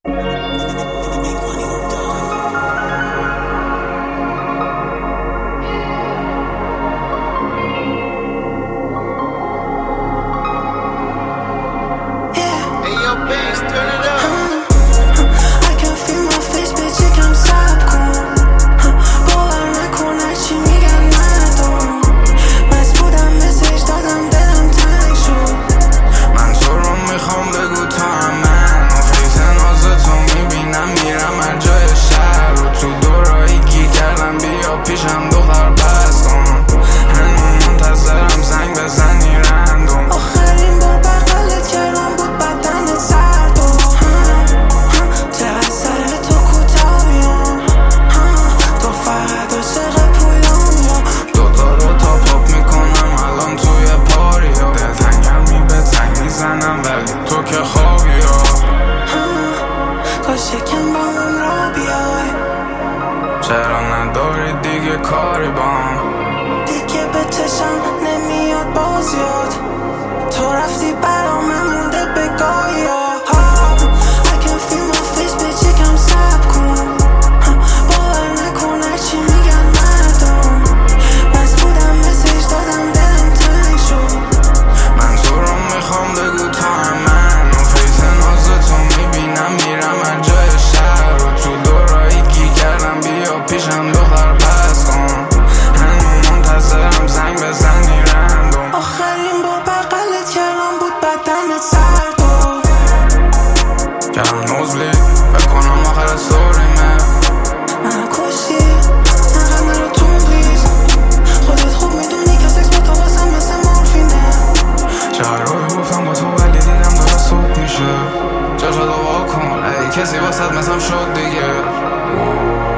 پیشم دختر بس کن، هنوز منتظرم زنگ بزنی رندوم. آخرین بار بغلت کردم بود بدنت سرد و چقدر سر تو کوتاه بیام، تو فقط عاشق پولام. دوتا رو تا پاپ میکنم الان توی پاریا، دلتنگمی به تنگ میزنم ولی تو که خوابی کاش یکم با من را بیای، چرا نداری دیگه کاری بام؟ دیگه به چشم نمیاد باز یاد، تو رفتی برام مونده بگایا. I can feel my face bitch یکم صبر کن، باور نکن هرچی میگن مردم، بس بودم مسیج دادم دلم تنگ شد. من تو رو میخوام بگو تا من، و فیس ناز تو میبینم میرم هر جای شهر، و تو دورایی گی کردم بیا پیشم دختر بس کن، هنوز منتظرم زنگ بزنی رندوم. آخرین بار بغلت کردم بود بدنت سرد و کردم نوزلی فکر کنم آخر ستوریمه، منو کشتی نقل نرو تو پلیز، خودت خوب میدونی که سکس با تو واسم مثل مورفینه. چهار روی گفتم با تو ولی دیدم داره صبح میشه، جا وا کن ای کسی واسط مثلم شد دیگه.